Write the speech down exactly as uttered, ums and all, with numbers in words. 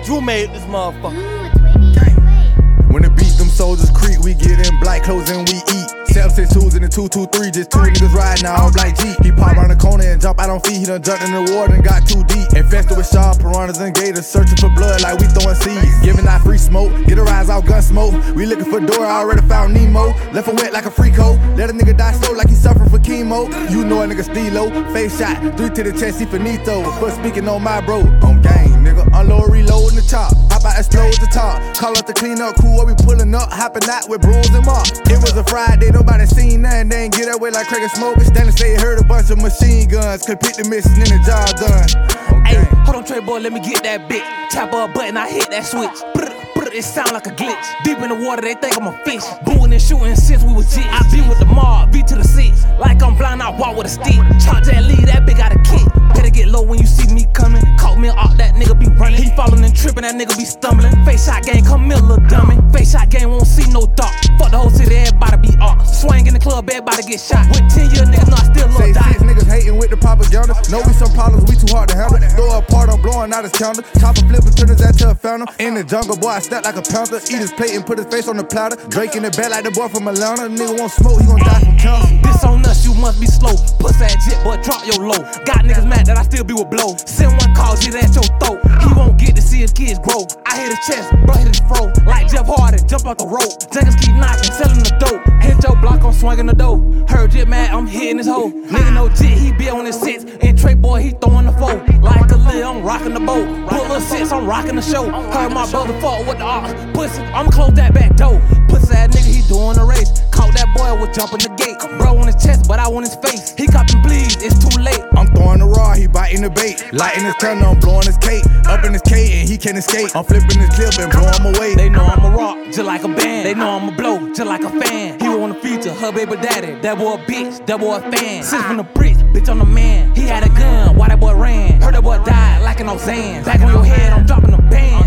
Drew made this motherfucker. When the beat, them soldiers creep, we get in black clothes and we eat. seven six twos in the two two three, just two niggas riding all black Jeep. He pop around the corner and jump out on feet. He done jumped in the water and got too deep. Infested with sharp piranhas and gators, searching for blood like we throwing seeds. Giving out free smoke, get a rise out gun smoke. We looking for Dora, already found Nemo. Left him wet like a free coat. Let a nigga die slow like he suffering for chemo. You know a nigga stilo, face shot, three to the chest, he finito. But speaking on my bro, on gang, nigga, unload, reload in the chop. Hop out and slow at the top. Call up the cleanup crew, where we pulling up, hopping out with brooms and mops. It was a Friday, nobody seen nothing. They ain't get away like Craig and Smoke. Standing say he heard a bunch of machine guns. Could pick the mission and the job done. Hey, okay. Hold on, Trey boy, let me get that bit. Tap a button, I hit that switch. Brr, brr, it sound like a glitch. Deep in the water, they think I'm a fish. Booing and shooting since we was jits. I be with the mob, B to the six. Like I'm blind, I walk with a stick. Charge that lead, that big got a kick. Better get low when you see me coming. Caught me off, that nigga be running. He falling and tripping, that nigga be stumbling. Face shot game, come here, little dummy. Face shot game, won't see no dark. Fuck the whole city, everybody be off. Swing in the club, everybody get shot. With ten year niggas, not still low Say die. Six niggas hating with the propaganda. Know we some problems, we too hard to handle. Throw a part, I'm blowing out his counter. Chopper flipping, turn his ass to a fountain. In the jungle, boy, I step like a panther. Eat his plate and put his face on the platter. Drake in the bed like the boy from Atlanta. Nigga won't smoke, he gon' die from cancer. This on us, you must be slow. Puss ass jet, boy, drop your low. Got niggas mad that I still be with blow. Send one call, get at your throat. He won't get to see his kids grow. I hit his chest, bro, hit his fro. Like Jeff Hardy, jump off the rope. Jackers keep knocking, selling the dope. Hit your block, I'm swinging the dope. Heard Jit mad, I'm hitting his hoe. Nigga no Jit, he be on his six. And Trey boy, he throwing the foe. Like a lid, I'm rocking the boat. Put little six, I'm rocking the show. Heard my brother fall with the ox. Pussy, I'ma close that back door. Pussy ass nigga, he doing the race. Caught that boy with jumping the gate. Bro on his chest, but I want his face. He copping bleeds, it's too late. I'm throwing the raw, he biting the bait. Lighting his tunnel, I'm blowing his cake. Up in his cake and he can't escape. I'm flipping his clip and blow him away. They know I'm a rock, just like a band. They know I'm a blow, just like a fan. He wanna feature her baby daddy. That boy a bitch, that boy a fan. Six from the bricks, bitch on the man. He had a gun, why that boy ran? Heard that boy died like an Ozan. Back on your head, I'm dropping a band.